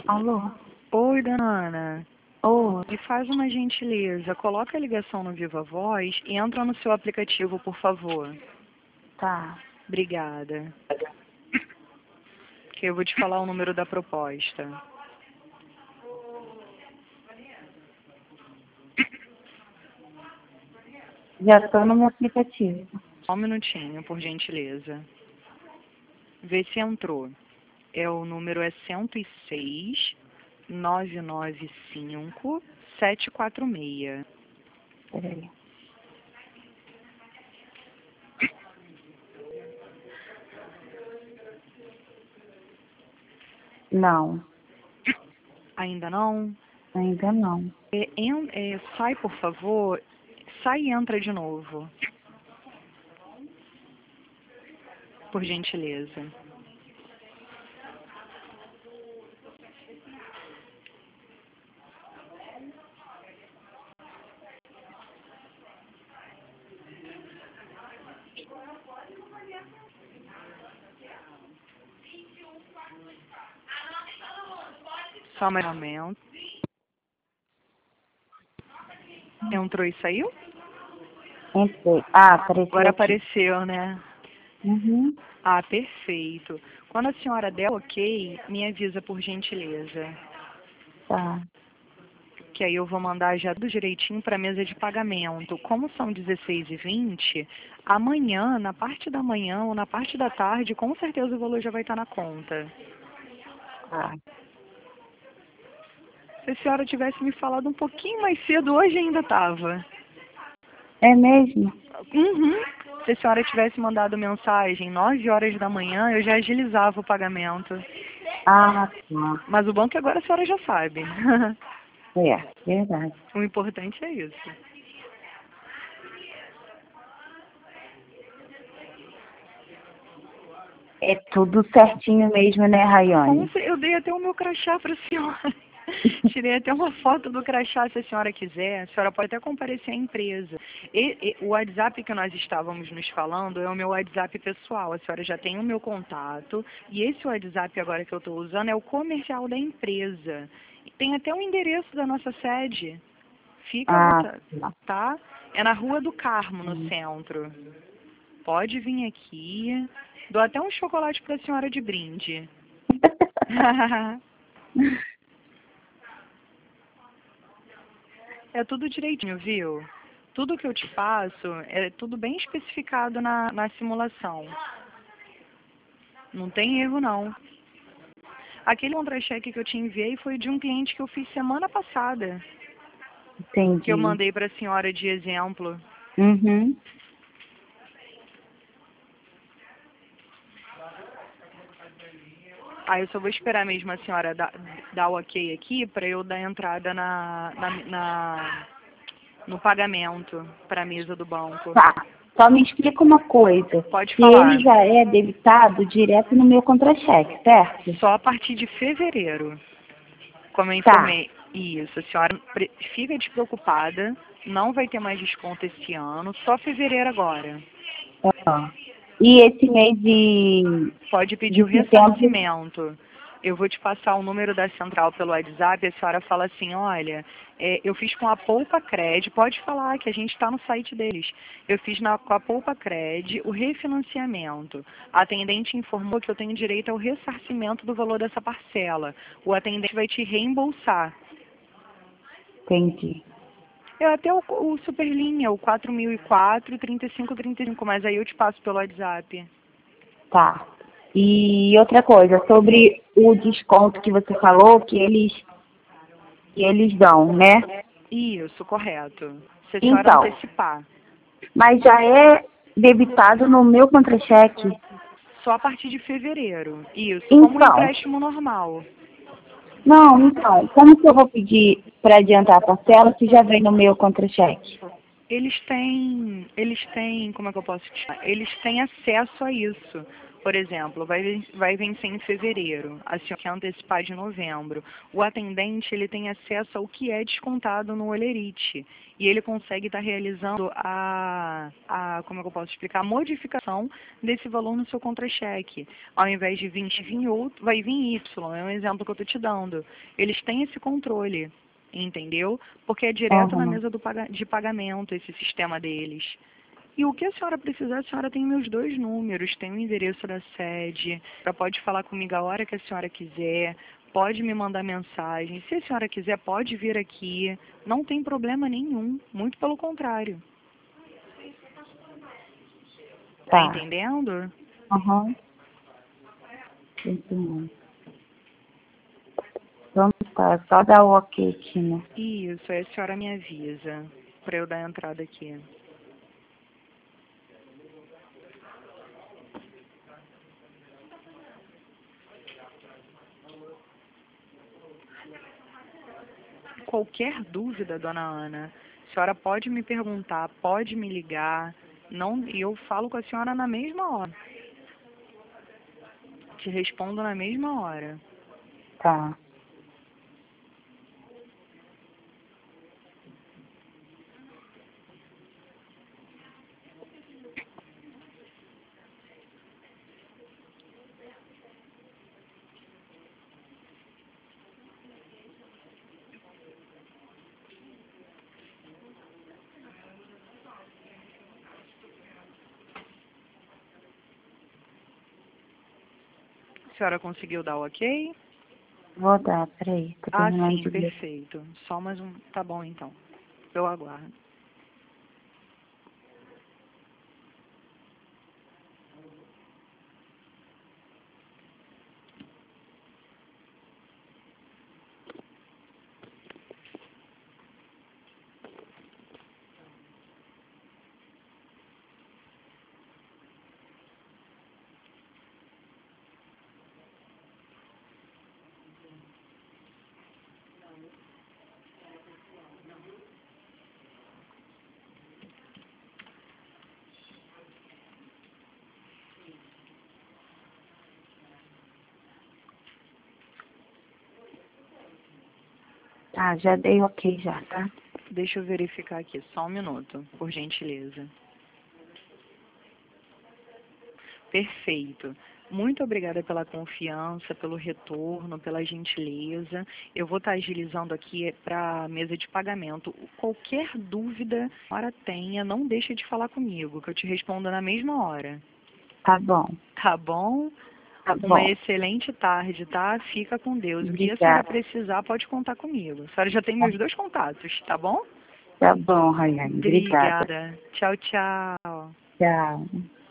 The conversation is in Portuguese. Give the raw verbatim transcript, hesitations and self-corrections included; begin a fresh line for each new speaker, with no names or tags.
Alô?
Oi, dona Ana.
Oi.
Me faz uma gentileza. Coloca a ligação no Viva Voz e entra no seu aplicativo, por favor.
Tá.
Obrigada. Que eu vou te falar o número da proposta.
Já tô no meu aplicativo.
Só um minutinho, por gentileza. Vê se entrou. É, o número é cento e seis, nove nove cinco, sete quatro seis.
Peraí. Não,
Ainda não?
ainda não.
É, en- é, sai, por favor. Sai e entra de novo. Por gentileza. Só mais um momento. Entrou e saiu?
Entrei. Ah, apareceu
Agora
aqui.
apareceu, né?
Uhum.
Ah, perfeito. Quando a senhora der ok, me avisa por gentileza.
Tá.
Que aí eu vou mandar já tudo direitinho para a mesa de pagamento. Como são dezesseis e vinte, amanhã, na parte da manhã ou na parte da tarde, com certeza o valor já vai estar na conta.
Tá.
Se a senhora tivesse me falado um pouquinho mais cedo, hoje ainda estava.
É mesmo?
Uhum. Se a senhora tivesse mandado mensagem nove horas da manhã, eu já agilizava o pagamento.
Ah, tá.
Mas o bom é que agora a senhora já sabe.
É, verdade.
O importante é isso.
É tudo certinho mesmo, né, Rayane?
Como eu dei até o meu crachá para a senhora. Tirei até uma foto do crachá, se a senhora quiser. A senhora pode até comparecer à empresa. E, e, o WhatsApp que nós estávamos nos falando é o meu WhatsApp pessoal. A senhora já tem o meu contato. E esse WhatsApp agora que eu estou usando é o comercial da empresa. E tem até o endereço da nossa sede. Fica à
Ah,
vontade,
tá.
tá? É na Rua do Carmo, no
Hum.
centro. Pode vir aqui. Dou até um chocolate para a senhora de brinde. É tudo direitinho, viu? Tudo que eu te passo é tudo bem especificado na, na simulação. Não tem erro, não. Aquele contra-cheque que eu te enviei foi de um cliente que eu fiz semana passada, que eu
Entendi.
mandei para a senhora de exemplo.
Uhum.
Aí eu só vou esperar mesmo a senhora dar, dar o ok aqui para eu dar entrada na, na, na- no pagamento para a mesa do banco.
Tá. Só me explica uma coisa.
Pode
Se
falar.
ele já é debitado direto no meu contra-cheque, certo?
Só a partir de fevereiro. Como eu
Tá.
informei, isso, a senhora pre- fica despreocupada, não vai ter mais desconto esse ano, só fevereiro agora.
Ah. E esse mês de,
Pode pedir
de
o
setembro,
ressarcimento. Eu vou te passar o número da central pelo WhatsApp, a senhora fala assim, olha, é, eu fiz com a Poupa Cred, pode falar que a gente está no site deles. Eu fiz na, com a Poupa Cred o refinanciamento. A atendente informou que eu tenho direito ao ressarcimento do valor dessa parcela. O atendente vai te reembolsar.
entendi.
Eu até o, o Superlinha, o quatro mil e quatro, trinta e cinco, trinta e cinco, mas aí eu te passo pelo WhatsApp.
Tá. E outra coisa, sobre o desconto que você falou, que eles, que eles dão, né?
Isso, correto. Se a senhora
Então,
antecipar.
mas já é debitado no meu contra-cheque.
Só a partir de fevereiro. Isso, como um
Então,
empréstimo normal.
não, então, como que eu vou pedir para adiantar a parcela se já vem no meu contra-cheque?
Eles têm, eles têm, como é que eu posso te chamar? Eles têm acesso a isso. Por exemplo, vai, ven- vai vencer em fevereiro, a senhora quer antecipar de novembro. O atendente ele tem acesso ao que é descontado no Olerite e ele consegue estar realizando a, a, como é que eu posso explicar, a modificação desse valor no seu contra-cheque. Ao invés de vinte, vir outro, vai vir Y, é um exemplo que eu estou te dando. Eles têm esse controle, entendeu? Porque é direto na
Aham.
mesa do paga- de pagamento esse sistema deles. E o que a senhora precisar, a senhora tem meus dois números, tem o endereço da sede, ela pode falar comigo a hora que a senhora quiser, pode me mandar mensagem. Se a senhora quiser, pode vir aqui, não tem problema nenhum, muito pelo contrário. Tá
Tá.
entendendo?
Aham. Entendi. Então tá, só dar o ok aqui, né?
Isso, aí a senhora me avisa para eu dar a entrada aqui. Qualquer dúvida, dona Ana, a senhora pode me perguntar, pode me ligar, não, e eu falo com a senhora na mesma hora. Te respondo na mesma hora.
Tá.
A senhora conseguiu dar o ok?
Vou dar, peraí. Tô
Ah,
terminando
sim,
de ver.
perfeito. Só mais um. Tá bom, então. Eu aguardo.
Tá, já dei ok já, tá?
Deixa eu verificar aqui, só um minuto, por gentileza. Perfeito. Muito obrigada pela confiança, pelo retorno, pela gentileza. Eu vou estar agilizando aqui para a mesa de pagamento. Qualquer dúvida a senhora tenha, não deixe de falar comigo, que eu te respondo na mesma hora.
Tá bom.
Tá bom?
Tá
Uma
bom.
excelente tarde, tá? Fica com Deus. O que a senhora
Obrigada.
precisar, pode contar comigo. A senhora já tem meus dois contatos, tá bom?
Tá bom, Rayane. Obrigada.
Obrigada. Tchau, tchau.
Tchau.